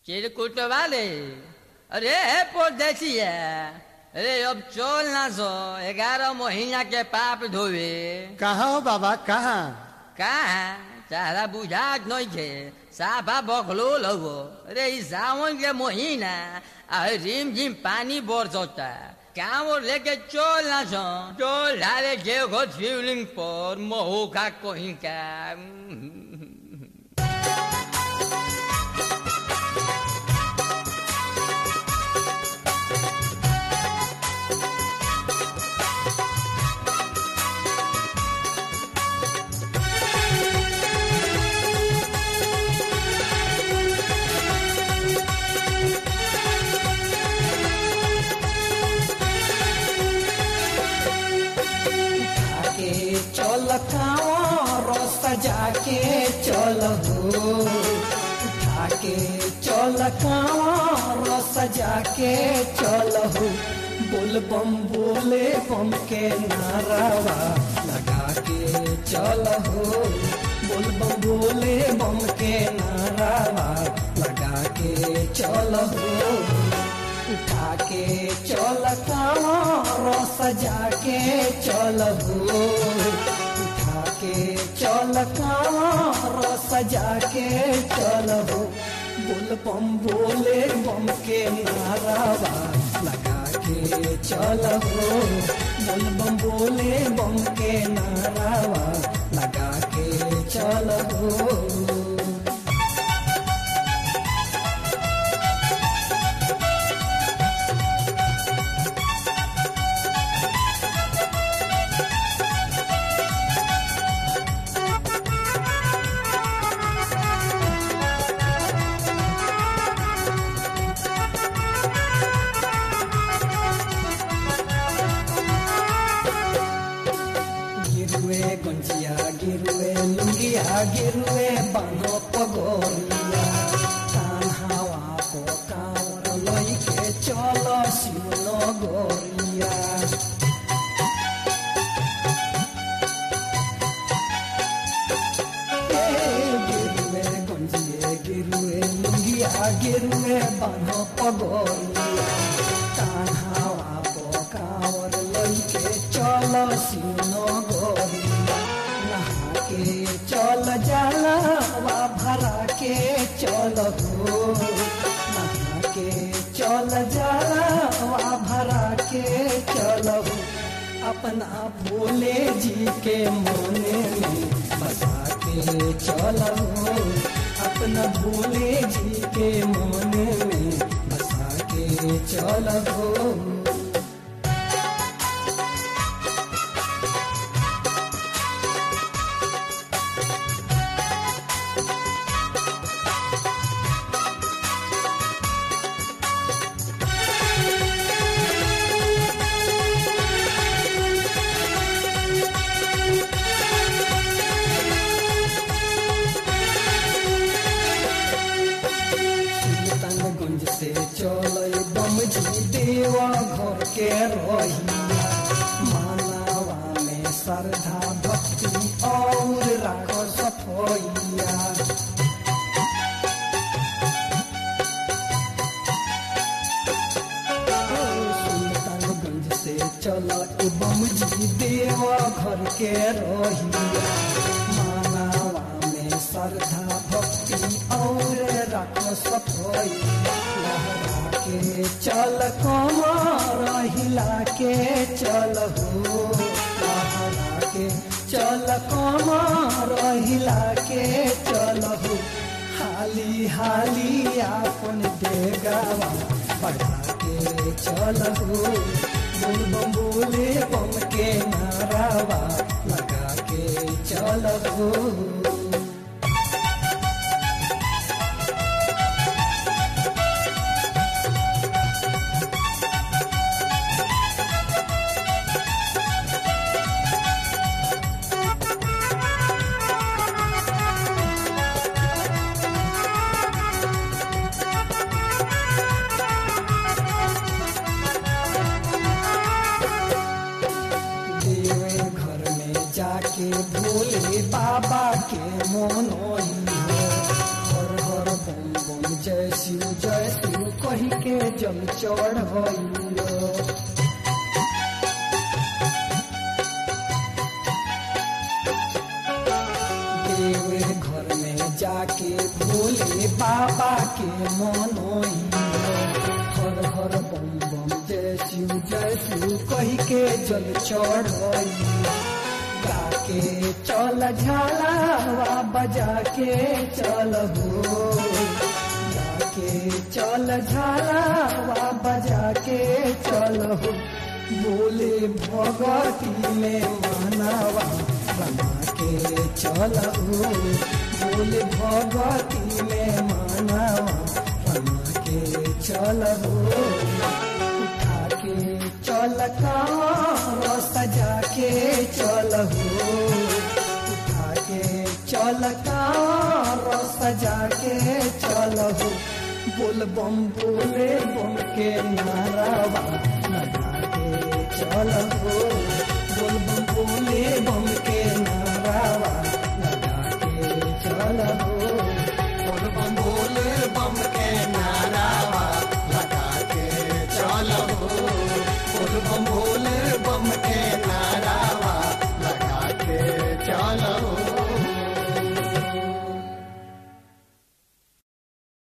चिरकुट वाले, अरे परदेसी है, अरे अब चल ना सो 11 महीना के पाप धोवे। कहाँ हो बाबा कहाँ? कहाँ चारा बुझात नहीं थे, साफा बखलो लगो। अरे इस सावन के महीना रिम झिम पानी बरसता, काम और लेके चल ना सो, चल ढाले जेघो शिवलिंग पर महू का कहीं का। चल कांवर सजा के चल हो, उठा के चल कांवर सजा के चल हो। बोल बम बोले बम के नारावा लगा के चल हो, बोल बम बोले बम के नारावा लगा के चल हो। उठा के चल कांवर सजा के चल हो, उठा के चल कांवर सजा के चल हो। बोल बम बोले बम के नारावा लगा के चल हो, बोल बम बोले बम के नारावा लगा के चल हो। गुंजिया गिरुए लुंगिया गिरुए बानो पगोरिया, कान्हावा को कांवर लई के चलो शिवनो गोरिया। गिरुए गुंजिए गिरुए लुंगिया गिरुए बानो पगोरिया, कान्हावा को कांवर लई के चलो शिवनो गोरिया। चल जाला वा भरा के चल हो, नहा के चल जाला वा भरा के चल हो। अपना भोले जी के मोने में बसा के चल हो, अपना भोले जी के मोने में बसा के चल हो। गुंज से चल बम जी देवा घर के रहिया, मानवा में श्रद्धा भक्ति और राखो सफैया। सुल्तानगंज से चल बम जी देवा घर के रहिया, मानवा में श्रद्धा भक्ति और राखो सफैया। लहरा के चल कमर हिला के चल हो, लहरा के चल कमर हिला के चल हो। हाली हाली आपन देगावा बढ़ा के चल हो, बोल बम बोले बम के नारावा लगा के चल हो। जाके भोले बाबा के मोनोई हो, हर हर बम बम जय शिव कही के जल चढ़इलो। देवे घर में जाके भोले बाबा के मनइलो। हर हर बम बम जय शिव कही के जल चढ़इलो। गाके चल झालावा बजा के चल हो। गाके चल झालावा बजा के चल हो। बोले भगती में मानवा बना के चल हो। बोले भगती में मानवा बना के चल हो। चल कार सजा के चल हो। उठा के चल कार सजा के चल हो। बोल बम बोले बम के नारावा लगा के चल हो।